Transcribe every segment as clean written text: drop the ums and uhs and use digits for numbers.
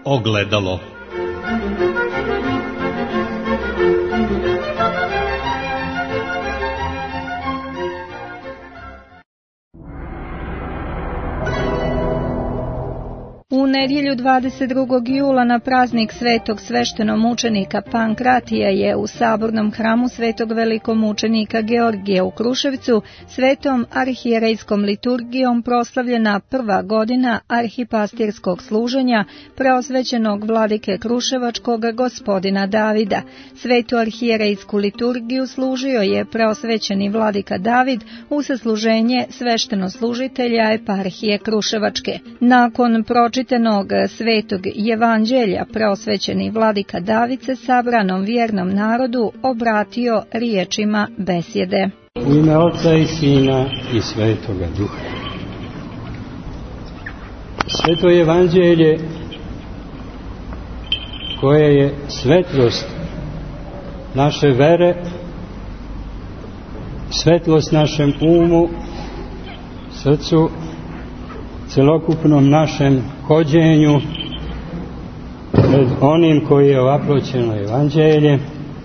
ogledalo. U nedjelju 22. jula na praznik svetog sveštenomučenika Pankratija je u sabornom hramu svetog velikomučenika Georgija u Kruševcu svetom arhijerejskom liturgijom proslavljena prva godina arhipastirskog služenja preosvećenog vladike Kruševačkog gospodina Davida. Svetu arhijerejsku liturgiju služio je preosvećeni vladika David u sasluženje sveštenoslužitelja eparhije Kruševačke. Nakon pročitanog svetog evanđelja preosvećeni vladika David se sabranom vjernom narodu obratio riječima besjede. U ime Oca i Sina i Svetoga Duha. Sveto evanđelje koje je svetlost naše vere, svetlost našem umu, srcu, celokupnom našem hođenju pred onim koji je ovaploćeno evanđelje,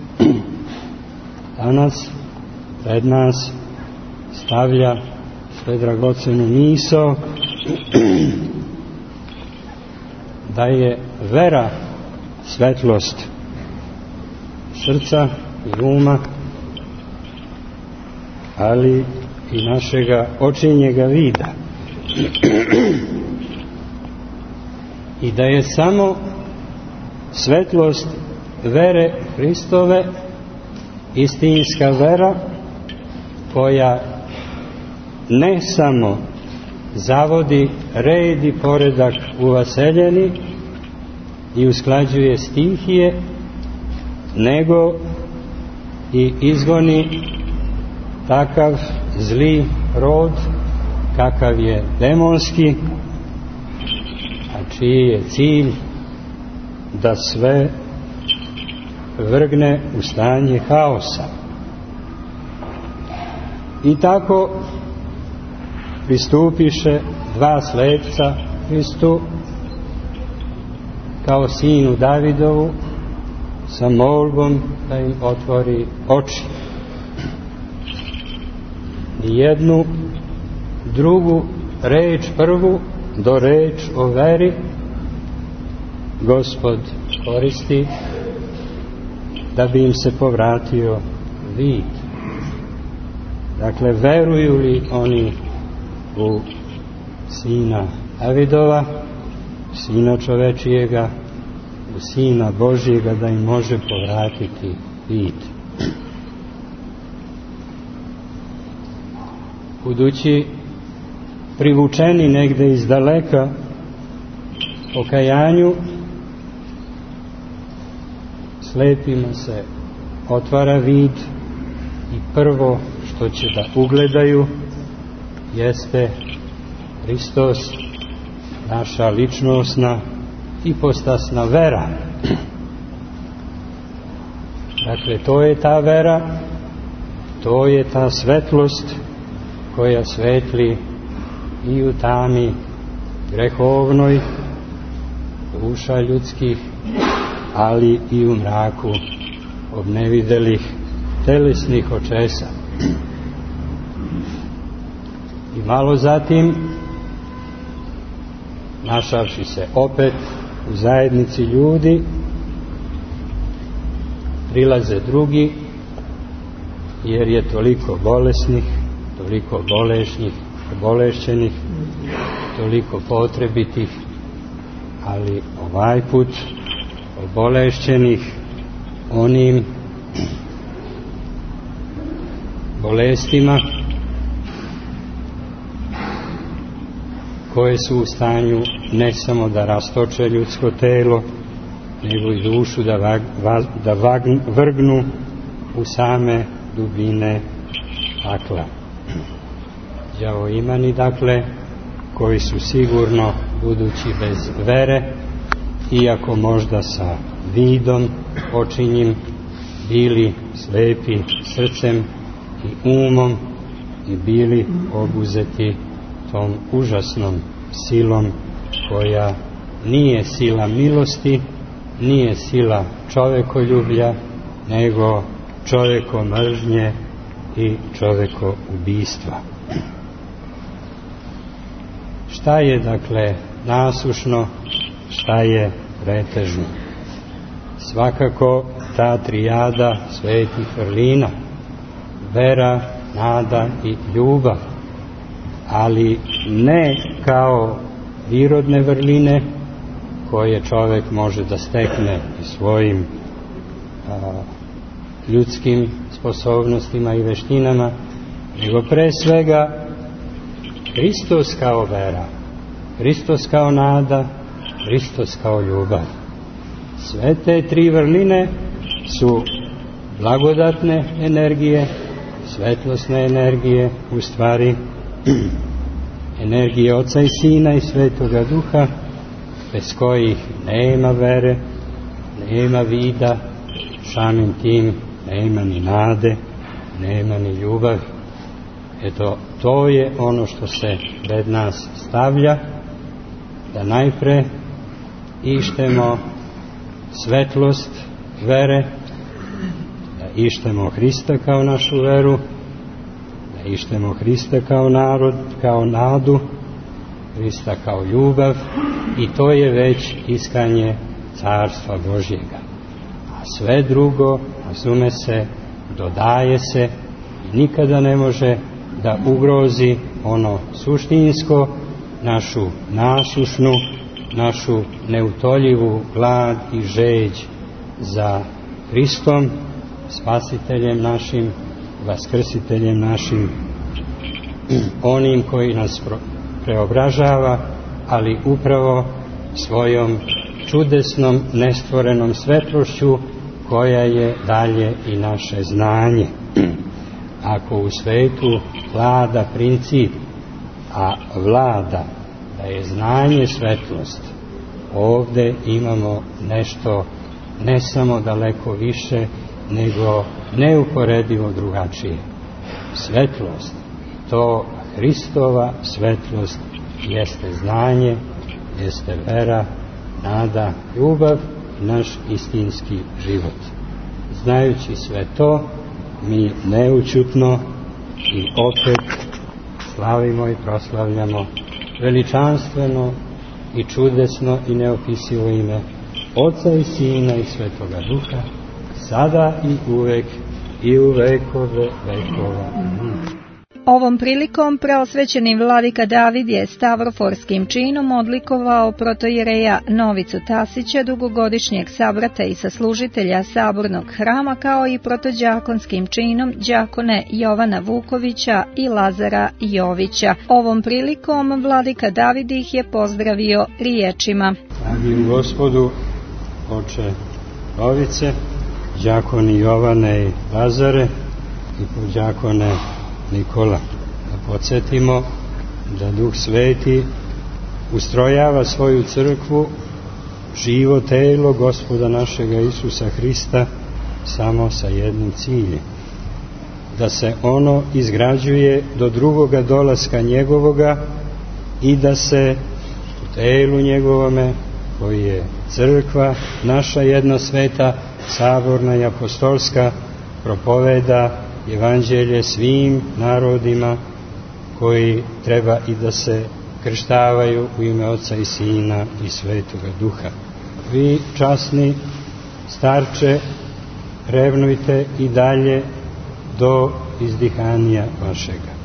danas pred nas stavlja sve dragocenu misao da je vera svetlost srca i uma, ali i našega očinjega vida. I da je samo svetlost vere Hristove istinska vera koja ne samo zavodi red i poredak u vaseljeni i usklađuje stihije, nego i izgoni takav zli rod kakav je demonski, a čiji je cilj da sve vrgne u stanje haosa. I tako pristupiše dva slepca Hristu kao sinu Davidovu sa molbom da im otvori oči. I jednu drugu reč, prvu do reč o veri, Gospod koristi da bi im se povratio vid. Dakle, veruju li oni u Sina Davidova, Sina čovečijega, u Sina Božijega, da im može povratiti vid. Budući privučeni negde iz daleka pokajanju, slepima se otvara vid i prvo što će da ugledaju jeste Hristos, naša ličnosna ipostasna vera. Dakle, to je ta vera, to je ta svetlost koja svetli i u tami grehovnoj duša ljudskih, ali i u mraku obnevidelih telesnih očesa. I malo zatim, našavši se opet u zajednici ljudi, prilaze drugi, jer je toliko bolesnih, toliko bolešćenih, toliko potrebitih, ali ovaj put obolešćenih onim bolestima koje su u stanju ne samo da rastoče ljudsko telo, nego i dušu da vrgnu u same dubine pakla. Đavo imani, dakle, koji su sigurno, budući bez vere, iako možda sa vidom očinjim, bili slepi srcem i umom i bili obuzeti tom užasnom silom koja nije sila milosti, nije sila čovekoljublja, nego čovekomržnje i čovekoubistva. Šta je, dakle, nasušno, šta je pretežno? Svakako ta trijada svetih vrlina, vera, nada i ljubav, ali ne kao prirodne vrline koje čovek može da stekne i svojim ljudskim sposobnostima i veštinama, nego pre svega Hristos kao vera, Hristos kao nada, Hristos kao ljubav. Sve te tri vrline su blagodatne energije, svetlosne energije, u stvari energije Oca i Sina i Svetoga Duha, bez kojih nema vere, nema vida, samim tim nema ni nade, nema ni ljubavi. Eto, to je ono što se pred nas stavlja, da najpre ištemo svetlost vere, da ištemo Hrista kao našu veru, da ištemo Hrista kao narod, kao nadu, Hrista kao ljubav, i to je već iskanje Carstva Božjega. A sve drugo, razume se, dodaje se i nikada ne može da ugrozi ono suštinsko, našu nasušnu, našu neutoljivu glad i žeđ za Hristom, Spasiteljem našim, Vaskrsiteljem našim, onim koji nas preobražava, ali upravo svojom čudesnom, nestvorenom svetlošću, koja je dalje i naše znanje. Ako u svetu vlada princip, a vlada da je znanje svetlost, ovde imamo nešto ne samo daleko više, nego neuporedivo drugačije. Svetlost, to Hristova svetlost, jeste znanje, jeste vera, nada, ljubav i naš istinski život. Znajući sve to, mi neućutno i opet slavimo i proslavljamo veličanstveno i čudesno i neopisivo ime Oca i Sina i Svetoga Duha, sada i uvek i u vekove vekova. Ovom prilikom preosvećeni vladika David je stavroforskim činom odlikovao protojereja Novicu Tasića, dugogodišnjeg sabrata i saslužitelja sabornog hrama, kao i protođakonskim činom đakone Jovana Vukovića i Lazara Jovića. Ovom prilikom vladika David ih je pozdravio riječima: Dragi Gospodu, oče Novice, đakoni Jovane i Lazare i podđakone Nikola, da podsjetimo da Duh Sveti ustrojava svoju crkvu, živo telo Gospoda našega Isusa Hrista, samo sa jednim ciljem: da se ono izgrađuje do drugoga dolaska njegovoga i da se u telu njegovome, koji je crkva naša jedna sveta, saborna i apostolska, propoveda evanđelje svim narodima, koji treba i da se krštavaju u ime Oca i Sina i Svetoga Duha. Vi, časni starče, revnujte i dalje do izdihanja vašega.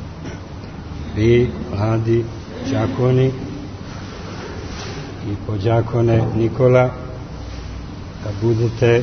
Vi, mladi đakoni i podđakone Nikola, da budete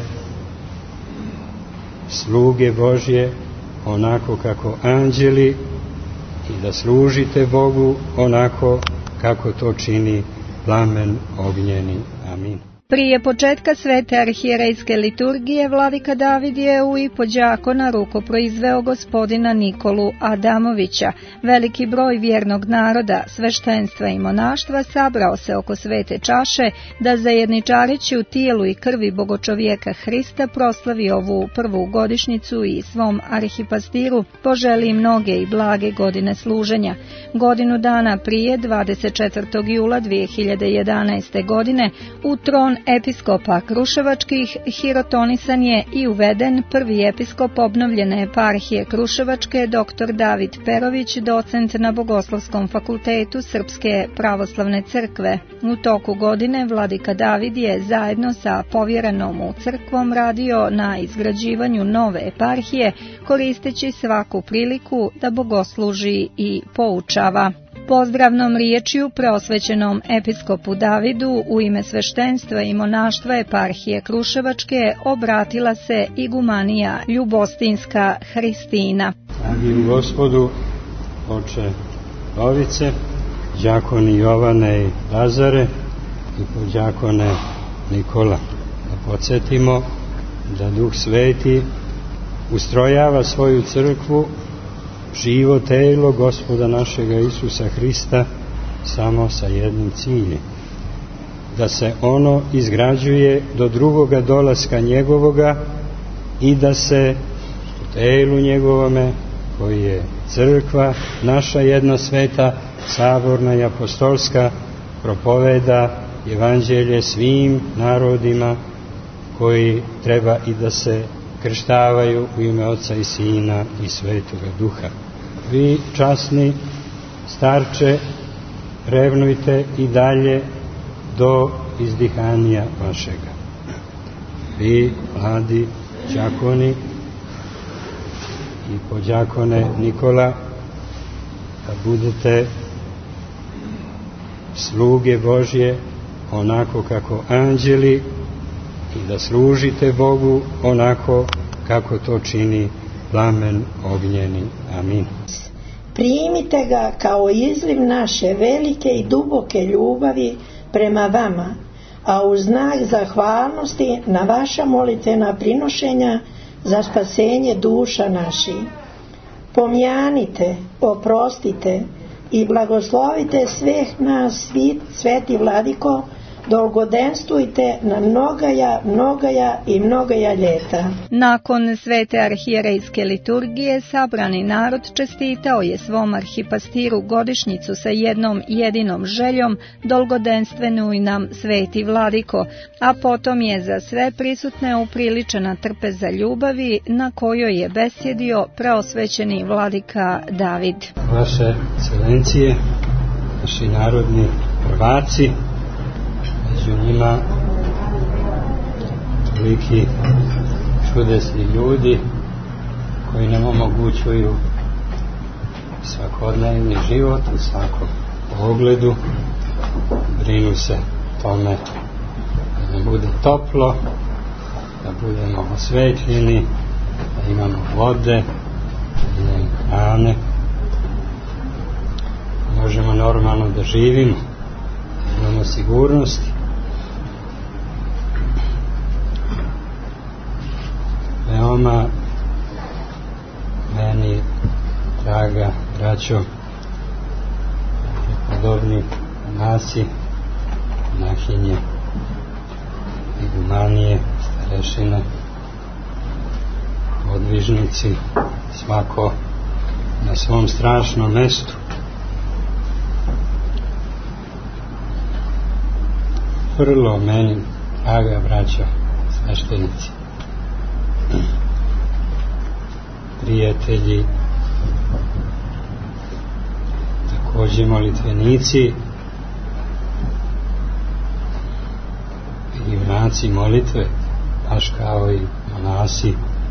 sluge Božje onako kako anđeli i da služite Bogu onako kako to čini plamen ognjeni. Amin. Prije početka svete arhijerejske liturgije, vladika David je u podjakona rukoproizveo gospodina Nikolu Adamovića. Veliki broj vjernog naroda, sveštenstva i monaštva sabrao se oko svete čaše da zajedničareći u tijelu i krvi bogočovjeka Hrista proslavi ovu prvu godišnjicu i svom arhipastiru poželi mnoge i blage godine služenja. Godinu dana prije, 24. jula 2011. godine, u tron episkopa Kruševačkih hirotonisan je i uveden prvi episkop obnovljene eparhije Kruševačke, dr. David Perović, docent na Bogoslovskom fakultetu Srpske pravoslavne crkve. U toku godine vladika David je zajedno sa povjerenom u crkvom radio na izgrađivanju nove eparhije, koristeći svaku priliku da bogosluži i poučava. Pozdravnom riječju preosvećenom episkopu Davidu u ime sveštenstva i monaštva eparhije Kruševačke obratila se igumanija Ljubostinska Hristina. Dragi Gospodu, oče Lovice, đakoni Jovane i Lazare i podđakone Nikola, da podsjetimo da Duh Sveti ustrojava svoju crkvu, živo telo Gospoda našega Isusa Hrista, samo sa jednim ciljem: da se ono izgrađuje do drugoga dolaska njegovoga i da se u telu njegovome, koji je crkva naša jedna sveta, saborna i apostolska, propoveda evanđelje svim narodima koji treba i da se krštavaju u ime Oca i Sina i Svetoga Duha. Vi, časni starče, revnujte i dalje do izdihanja vašega. Vi, mladi đakoni i podđakone Nikola, da budete sluge Božje onako kako anđeli i da služite Bogu onako kako to čini plamen ognjeni. Amin. Primite ga kao izliv naše velike i duboke ljubavi prema vama, a u znak zahvalnosti na vaša molitvena prinošenja za spasenje duša naših. Pomjanite, oprostite i blagoslovite sveh nas, sveti vladiko, dolgodenstujte na mnogaja ljeta. Nakon svete arhijerejske liturgije sabrani narod čestitao je svom arhipastiru godišnjicu sa jednom jedinom željom: dolgodenstvenuj nam, sveti vladiko, a potom je za sve prisutne upriličena trpeza ljubavi na kojoj je besjedio preosvećeni vladika David. Vaše ekscelencije, naši narodni prvaci, među njima toliki čudesni ljudi koji nam omogućuju svakodnevni život u svakom pogledu, brinu se tome da nam bude toplo, da budemo osvetljeni, da imamo vode, da imamo hrane, možemo normalno da živimo, da imamo sigurnosti. Veoma meni, draga braćo, podobni monasi, monahinje, igumanije, starešine, podvižnici, svako na svom strašnom mestu. Vrlo meni, draga braćo, sveštenici, prijatelji, također molitvenici i junaci molitve, baš kao i monasi,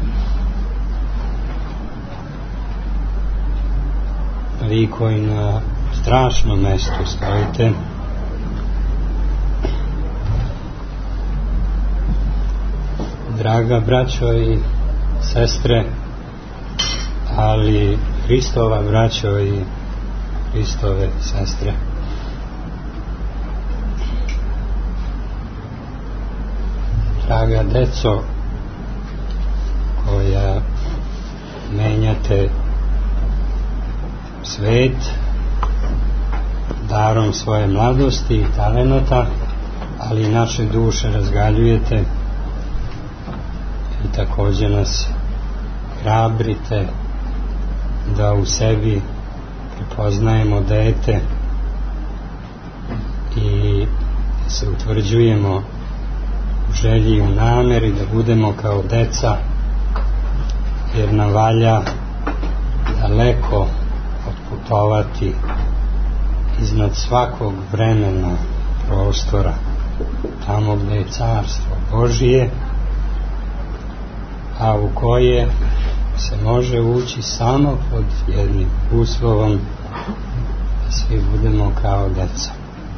vi koji na strašnom mestu stojite, draga braćo i sestre, ali Hristova braćo i Hristove sestre. draga deco, koja menjate svet darom svoje mladosti i talenata, ali naše duše razgaljujete i također nas hrabrite da u sebi prepoznajemo dete i se utvrđujemo u želji i u nameri da budemo kao deca, jer nam valja daleko otputovati iznad svakog vremena, prostora, tamo gdje je carstvo Božije, a u koje se može ući samo pod jednim uslovom, da svi budemo kao deca.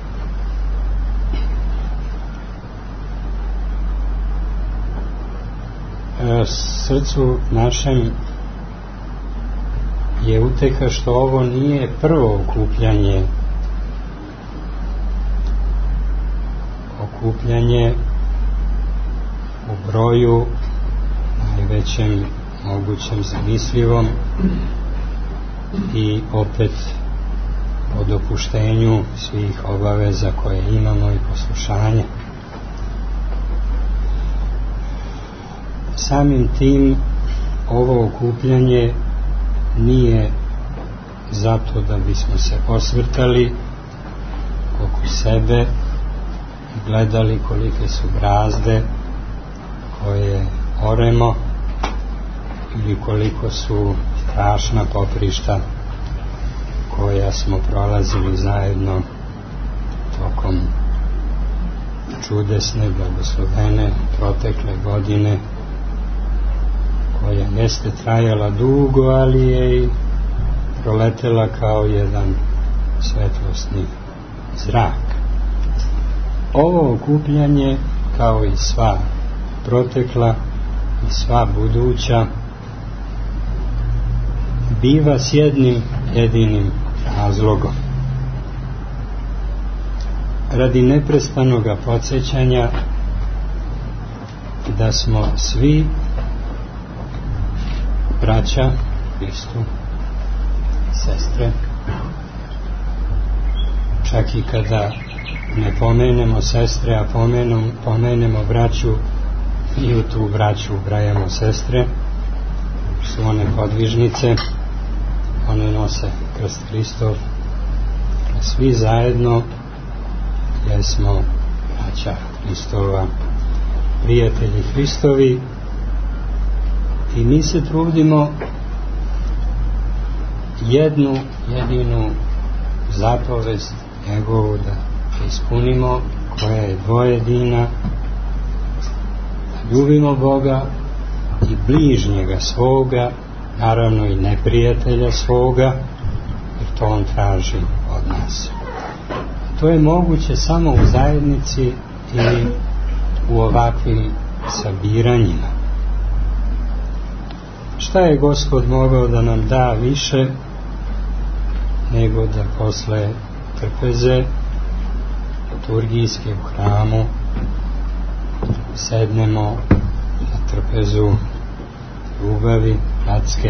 Srcu našem je uteha što ovo nije prvo okupljanje u broju najvećem mogućem zamislivom i opet o dopuštenju svih obaveza koje imamo i poslušanja. Samim tim ovo okupljanje nije zato da bismo se osvrtali oko sebe i gledali kolike su brazde koje oremo ili koliko su strašna poprišta koja smo prolazili zajedno tokom čudesne, blagoslovene protekle godine, koja jeste trajala dugo, ali je i proletela kao jedan svetlosni zrak. Ovo okupljanje, kao i sva protekla i sva buduća, biva s jednim jedinim razlogom. Radi neprestanoga podsjećanja da smo svi braća Hristu, sestre, čak i kada ne pomenemo sestre, a pomenemo braću, i u tu braću ubrajamo sestre, su one podvižnice, one nose krst Hristov, a svi zajedno jesmo braća Hristova, prijatelji Hristovi, i mi se trudimo jednu jedinu zapovest njegovu da ispunimo, koja je dvojedina, da ljubimo Boga i bližnjega svoga, naravno i neprijatelja svoga, jer to on traži od nas. To je moguće samo u zajednici ili u ovakvim sabiranjima. Šta je Gospod mogao da nam da više nego da posle trpeze liturgijske u hramu sednemo na trpezu ljubavi bratske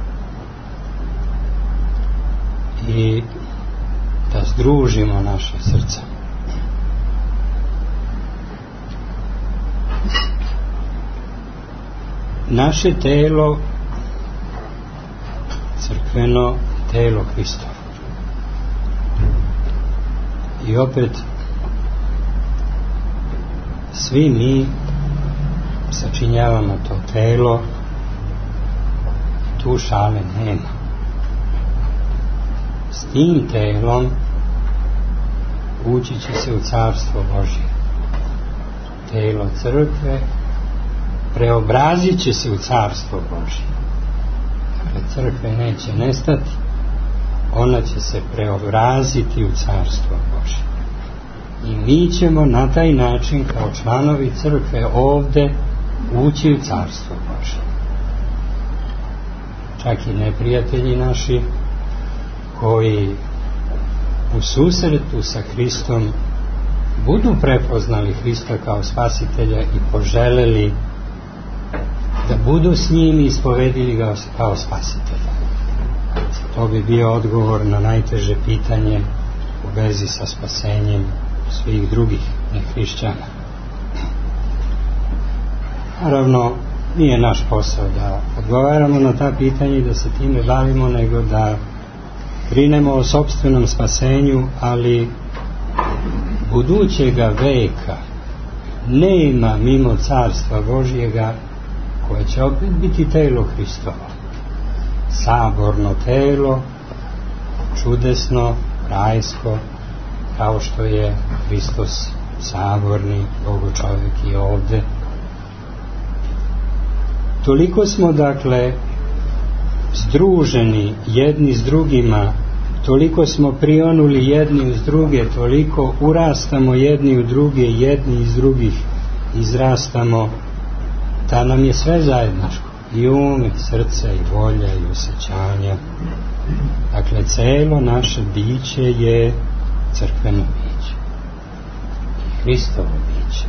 i da združimo naše srca. Naše telo, crkveno telo Hristovo. I opet svi mi sačinjavamo to telo, tu šale nema. S tim telom ući će se u carstvo Božje. Telo crkve preobrazit će se u carstvo Božje. Dakle, crkve neće nestati, ona će se preobraziti u carstvo Božje. I mi ćemo na taj način kao članovi crkve ovde ući u carstvo Božje. Čak i neprijatelji naši koji u susretu sa Hristom budu prepoznali Hrista kao spasitelja i poželeli da budu s njim i ispovedili ga kao spasitelja. To bi bio odgovor na najteže pitanje u vezi sa spasenjem svih drugih nehrišćana. Naravno, nije naš posao da odgovaramo na ta pitanja i da se time bavimo, nego da brinemo o sopstvenom spasenju, ali budućega veka nema mimo Carstva Božjega, koje će opet biti telo Hristovo. Saborno telo, čudesno, rajsko, kao što je Hristos saborni Bogočovjek i ovde. Toliko smo, dakle, združeni jedni s drugima, toliko smo prionuli jedni uz druge, toliko urastamo jedni u druge, jedni iz drugih izrastamo, da nam je sve zajednačko, i um, i srce, i volja, i osjećanja. Dakle, celo naše biće je crkveno biće i Hristovo biće.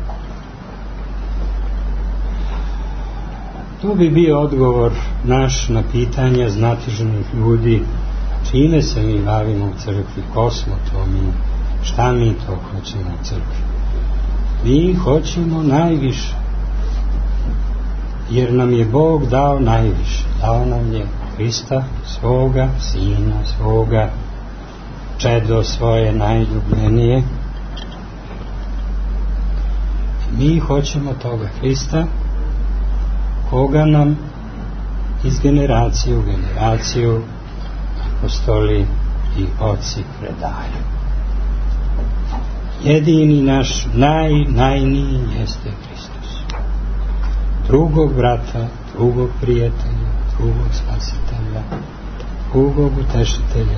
To bi bio odgovor naš na pitanja znatiželjnih ljudi, čime se mi bavimo u crkvi, ko smo to mi, šta mi to hoćemo u crkvi. Mi hoćemo najviše, jer nam je Bog dao najviše. Dao nam je Hrista, svoga Sina, svoga čedo, svoje najljubljenije. Mi hoćemo toga Hrista, koga nam iz generacije u generaciju apostoli i oci predaju. Jedini naš najniji jeste Hristos. Drugog brata, drugog prijatelja, drugog spasitelja, drugog utešitelja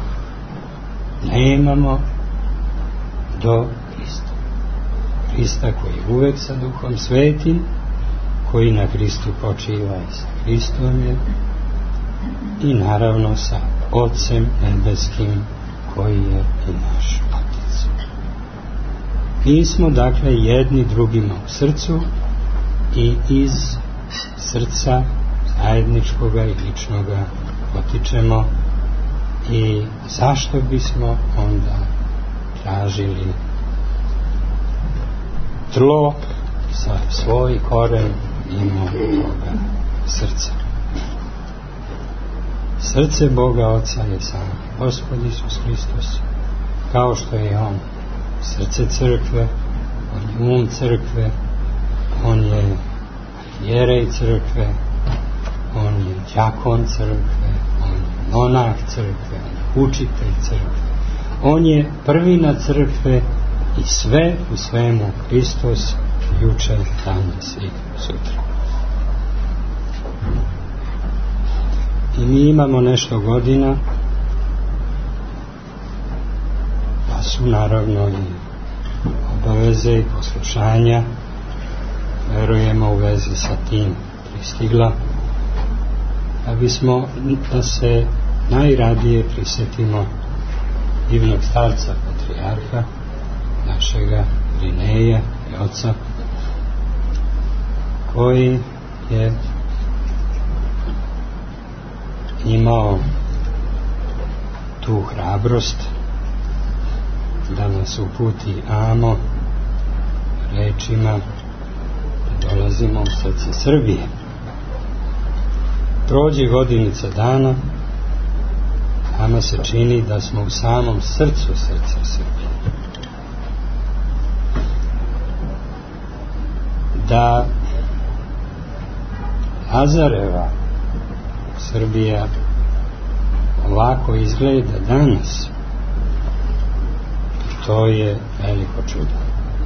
nemamo do Hrista. Hrista koji uvek sa Duhom Svetim, koji na Hristu počiva i sa Hristom je, i naravno sa Otcem nebeskim koji je i naš Otac. Mi smo, dakle, jedni drugima u srcu i iz srca zajedničkoga i ličnoga potičemo, i zašto bismo onda tražili tlo sa svoj koren mimo toga srca. Srce Boga Oca je sam Gospod Isus Hristos, kao što je On srce crkve, On je um crkve, On je arhijerej crkve, On je đakon crkve, On je monah crkve, On je učitelj crkve, On je prvina crkve i sve u svemu Hristos, juče, danas i sutra. I mi imamo nešto godina, pa su naravno i obaveze i poslušanja, verujemo, u vezi sa tim pristigla, da bismo da se najradije prisjetimo divnog starca patrijarha našega Irineja i oca, koji je imao tu hrabrost da nas uputi amo rečima da dolazimo u srce Srbije. Prođe godinica dana, nama se čini da smo u samom srcu srca Srbije. Da Lazareva Srbija ovako izgleda danas, to je veliko čudo.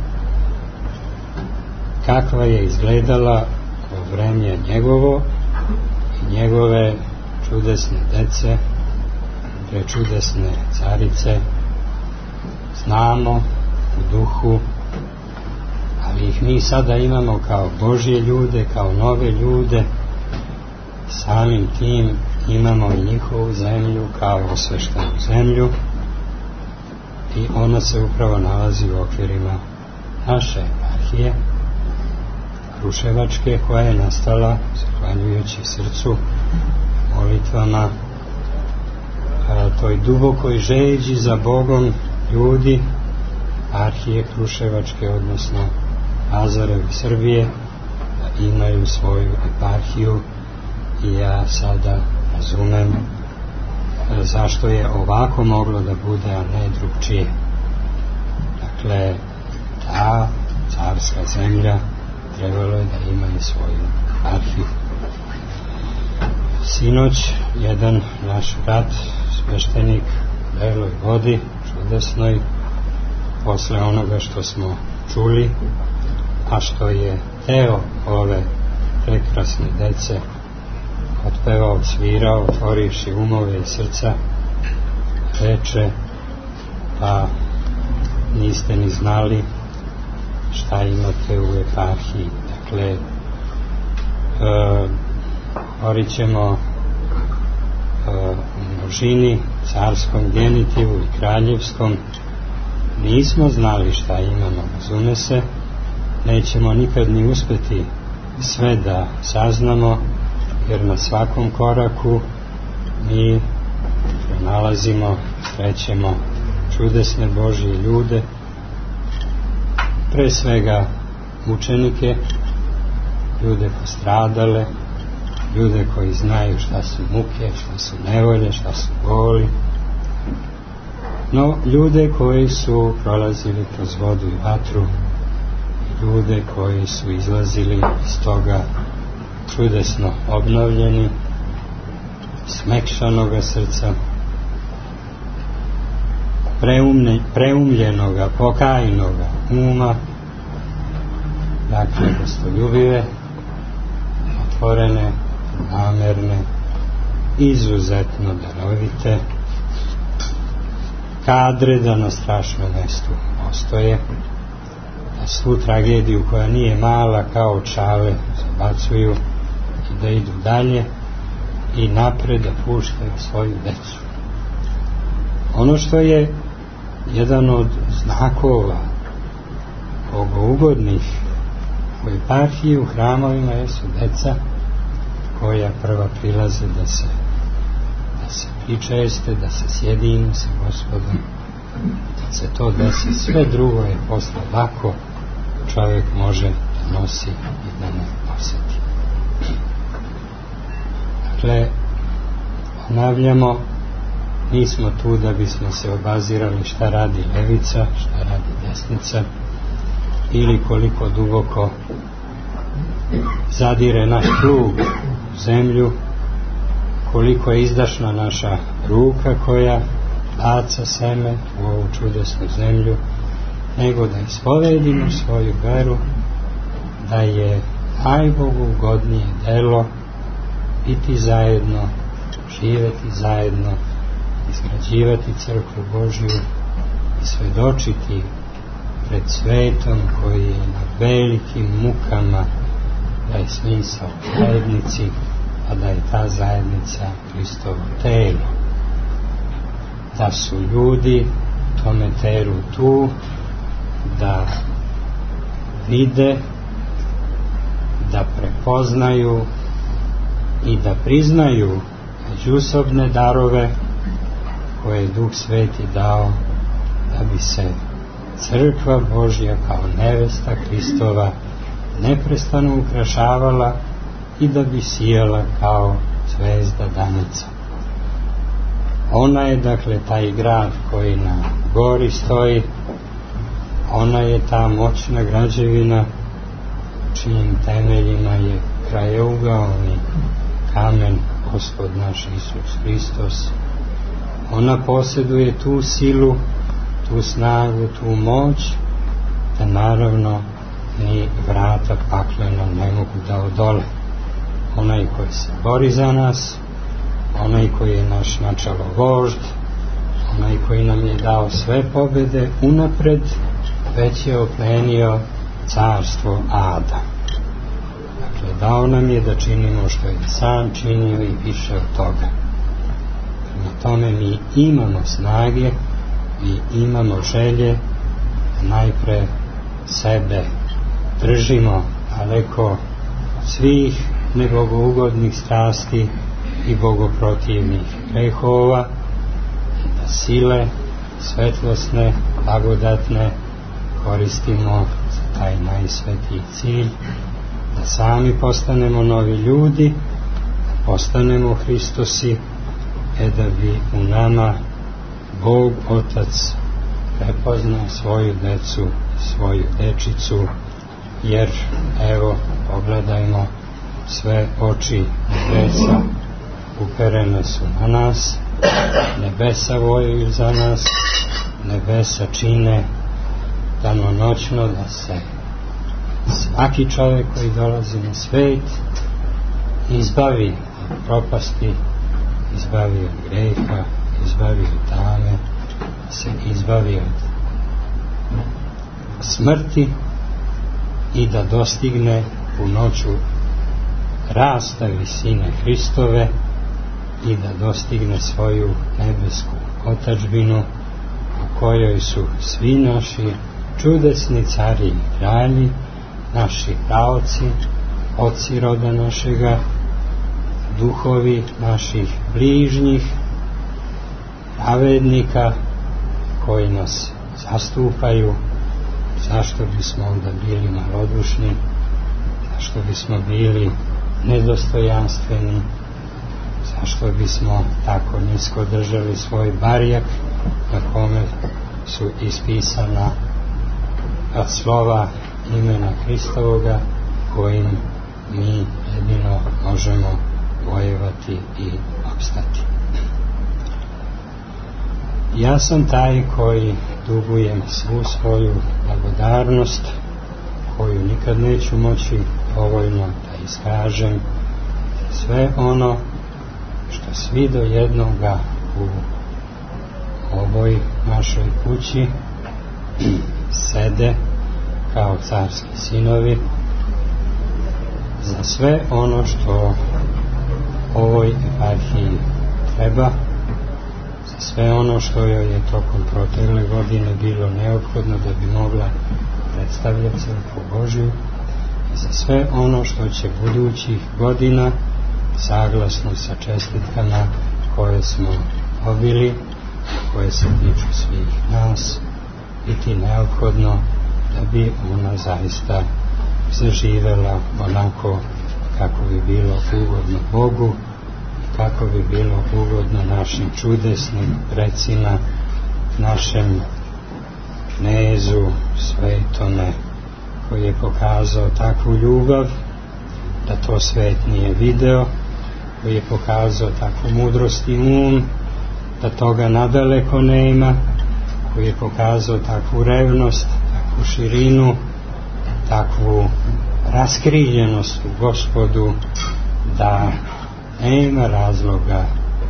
Kakva je izgledala u vreme njegovo i njegove čudesne dece, prečudesne carice, znamo u duhu, ali ih mi sada imamo kao Božje ljude, kao nove ljude. Samim tim imamo i njihovu zemlju kao osveštenu zemlju, i ona se upravo nalazi u okvirima naše eparhije Kruševačke, koja je nastala zahvaljujući srcu, molitvama, toj dubokoj žeđi za Bogom ljudi eparhije Kruševačke, odnosno Azarevi Srbije, da imaju svoju eparhiju. I ja sada razumem zašto je ovako moglo da bude, a ne drugčije. Dakle, ta carska zemlja trebalo je da ima i svoju eparhiju. Sinoć jedan naš brat, sveštenik u Beloj Vodi, čudesnoj, posle onoga što smo čuli, a što je teo ove prekrasne dece otpevao, svirao, otvorivši umove i srca, reče: pa niste ni znali šta imate u eparhiji. Dakle, govorit ćemo u množini, carskom genitivu i kraljevskom. Nismo znali šta imamo, razume se, nećemo nikad ni uspeti sve da saznamo, jer na svakom koraku mi pronalazimo, srećemo čudesne Božje ljude, pre svega učenike, ljude postradale, ljude koji znaju šta su muke, šta su nevolje, šta su boli, no ljude koji su prolazili kroz vodu i vatru, ljude koji su izlazili iz toga čudesno obnovljeni, smekšanoga srca, preumljenoga, pokajnoga uma, dakle gostoljubive, otvorene, namerne, izuzetno darovite, kadre da na strašnom mestu postoje, da svu tragediju koja nije mala kao čave zabacuju i da idu dalje i napred da puštaju svoju decu. Ono što je jedan od znakova bogougodnih u eparhiji, u hramovima, jesu deca koja prva prilaze da se pričeste, da se sjedinu sa Gospodom, da se to desi. Sve drugo je posle lako, čovjek može da nosi i da ne osjeti. Dakle, ponavljamo, nismo tu da bismo se obazirali šta radi levica, šta radi desnica, ili koliko duboko zadire naš plug u zemlju, koliko je izdašna naša ruka koja baca seme u ovu čudesnu zemlju, nego da ispovedimo svoju veru da je najbogu ugodnije delo biti zajedno, živeti zajedno, izgrađivati crkvu Božju i svedočiti pred svetom koji je na velikim mukama da je smisao zajednici, a da je ta zajednica Hristovo telo, da su ljudi tome telu tu da vide, da prepoznaju i da priznaju međusobne darove koje je Duh Sveti dao da bi se crkva Božja kao nevesta Hristova neprestano ukrašavala i da bi sijala kao zvezda danica. Ona je dakle taj grad koji na gori stoji, ona je ta moćna građevina čijim temeljima je krajeuglaoni kamen Gospod naš Isus Hristos. Ona posjeduje tu silu, tu snagu, tu moć, da naravno ni vrata paklena ne mogu da odole. Onaj koji se bori za nas, onaj koji je naš načalo vožd, onaj koji nam je dao sve pobjede unapred, već je oplenio carstvo ada. Dakle, dao nam je da činimo što je sam činio i više od toga. Na tome mi imamo snage mi imamo želje da najpre sebe držimo daleko svih nebogougodnih strasti i bogoprotivnih grehova, da sile svetlosne, blagodatne koristimo za taj najsvetiji cilj, da sami postanemo novi ljudi, da postanemo Hristosi, da bi u nama Bog Otac prepoznao svoju decu, svoju dečicu, jer evo pogledajmo, sve oči nebesa uperene su na nas, nebesa vojuju za nas, nebesa čine danonoćno da se svaki čovjek koji dolazi na svet izbavi od propasti, izbavi od greha, izbavi od tame, da se izbavi od smrti i da dostigne punoću rasta visine Hristove i da dostigne svoju nebesku otadžbinu u kojoj su svi naši čudesni cari i kralji, naši praoci, oci roda našega, duhovi naših bližnjih, pravednika koji nas zastupaju. Zašto bismo onda bili malodušni, zašto bismo bili nedostojanstveni, zašto bismo tako nisko držali svoj barjak na kome su ispisana slova imena Hristovoga kojim mi jedino možemo vojevati i opstati. Ja sam taj koji dugujem svu svoju blagodarnost, koju nikad neću moći dovoljno da iskažem, sve ono što svi do jednoga u ovoj našoj kući sede kao carski sinovi, za sve ono što ovoj eparhiji treba, za sve ono što joj je tokom protekle godine bilo neophodno da bi mogla predstavljati crkvu Božju, i za sve ono što će budućih godina, saglasno sa čestitkama koje smo dobili, koje se tiču svih nas, biti neophodno da bi ona zaista zaživela onako kako bi bilo ugodno Bogu i kako bi bilo ugodno našim čudesnim precima, našem knezu Svetome, koji je pokazao takvu ljubav da to svet nije video, koji je pokazao takvu mudrost i um da toga nadaleko nema, koji je pokazao takvu revnost, takvu širinu, takvu raskriljenost u Gospodu da nema razloga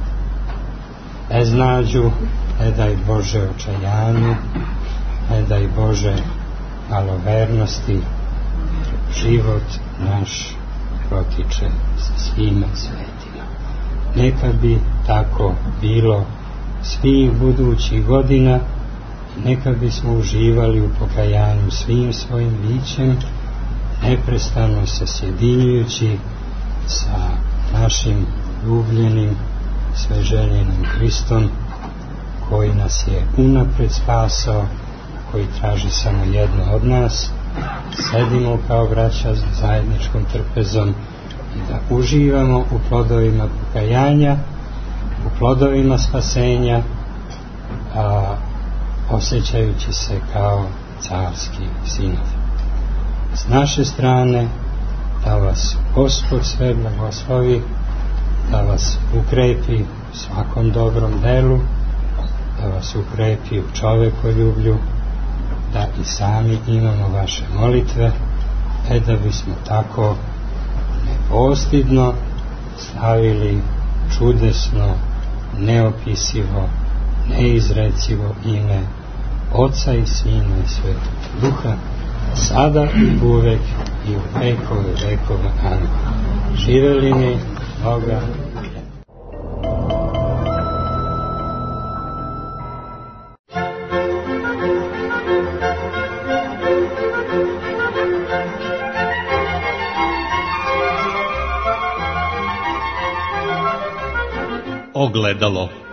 beznađu, ne daj Bože očajanju, ne daj Bože malovernosti. Život naš protiče sa svime svetima. Neka bi tako bilo svih budućih godina i neka bismo uživali u pokajanju svim svojim bićem, neprestano se sjedinjujući sa našim ljubljenim, sveželjenim Hristom, koji nas je unapred spasao, koji traži samo jedno od nas, sedimo kao braća s zajedničkom trpezom i da uživamo u plodovima pokajanja, u plodovima spasenja, osjećajući se kao carski sinovi. S naše strane da vas Gospod sve blagoslovi, da vas ukrepi u svakom dobrom delu, da vas ukrepi u čovekoljublju, da i sami imamo vaše molitve, da bismo tako nepostidno slavili čudesno, neopisivo, neizrecivo ime Oca i Sina i Svetog Duha, sada i uvek i u vekove vekova. Amen. Živeli mi Boga. ogledalo